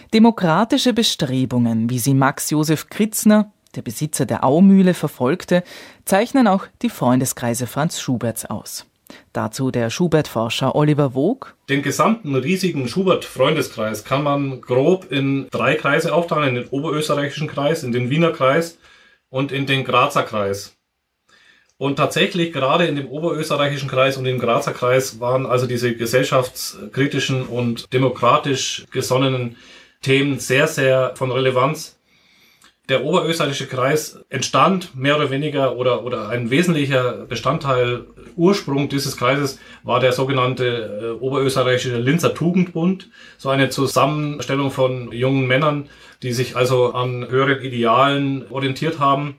Demokratische Bestrebungen, wie sie Max Josef Kritzner, der Besitzer der Aumühle, verfolgte, zeichnen auch die Freundeskreise Franz Schuberts aus. Dazu der Schubert-Forscher Oliver Vogt. Den gesamten riesigen Schubert-Freundeskreis kann man grob in 3 Kreise aufteilen, in den oberösterreichischen Kreis, in den Wiener Kreis und in den Grazer Kreis. Und tatsächlich gerade in dem oberösterreichischen Kreis und im Grazer Kreis waren also diese gesellschaftskritischen und demokratisch gesonnenen Themen sehr, sehr von Relevanz. Der oberösterreichische Kreis entstand mehr oder weniger oder ein wesentlicher Bestandteil, Ursprung dieses Kreises war der sogenannte oberösterreichische Linzer Tugendbund. So eine Zusammenstellung von jungen Männern, die sich also an höheren Idealen orientiert haben.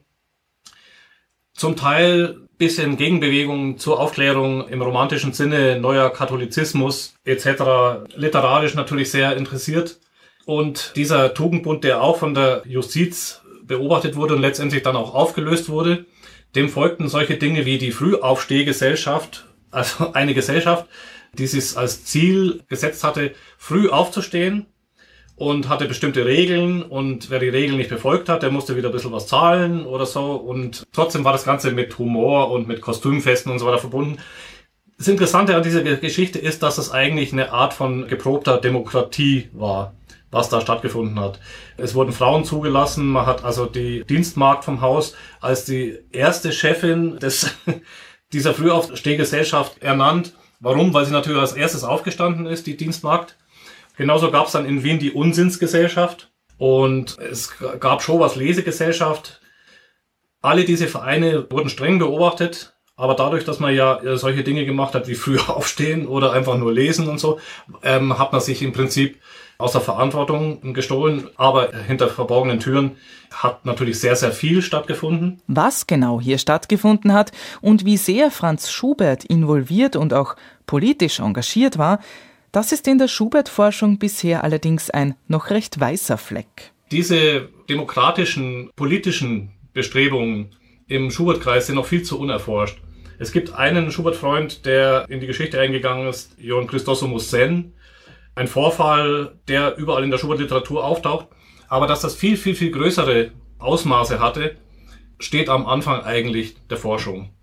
Zum Teil bisschen Gegenbewegungen zur Aufklärung im romantischen Sinne, neuer Katholizismus etc. Literarisch natürlich sehr interessiert. Und dieser Tugendbund, der auch von der Justiz beobachtet wurde und letztendlich dann auch aufgelöst wurde, dem folgten solche Dinge wie die Frühaufstehgesellschaft, also eine Gesellschaft, die sich als Ziel gesetzt hatte, früh aufzustehen und hatte bestimmte Regeln, und wer die Regeln nicht befolgt hat, der musste wieder ein bisschen was zahlen oder so, und trotzdem war das Ganze mit Humor und mit Kostümfesten und so weiter verbunden. Das Interessante an dieser Geschichte ist, dass es eigentlich eine Art von geprobter Demokratie war, was da stattgefunden hat. Es wurden Frauen zugelassen, man hat also die Dienstmagd vom Haus als die erste Chefin dieser Frühaufstehgesellschaft ernannt. Warum? Weil sie natürlich als erstes aufgestanden ist, die Dienstmagd. Genauso gab es dann in Wien die Unsinnsgesellschaft und es gab Schowers Lesegesellschaft. Alle diese Vereine wurden streng beobachtet, aber dadurch, dass man ja solche Dinge gemacht hat wie früh aufstehen oder einfach nur lesen und so, hat man sich im Prinzip aus der Verantwortung gestohlen, aber hinter verborgenen Türen hat natürlich sehr, sehr viel stattgefunden. Was genau hier stattgefunden hat und wie sehr Franz Schubert involviert und auch politisch engagiert war, das ist in der Schubert-Forschung bisher allerdings ein noch recht weißer Fleck. Diese demokratischen, politischen Bestrebungen im Schubert-Kreis sind noch viel zu unerforscht. Es gibt einen Schubert-Freund, der in die Geschichte eingegangen ist, Johann Chrysostomos Senn. Ein Vorfall, der überall in der Schubert-Literatur auftaucht. Aber dass das viel, viel, viel größere Ausmaße hatte, steht am Anfang eigentlich der Forschung.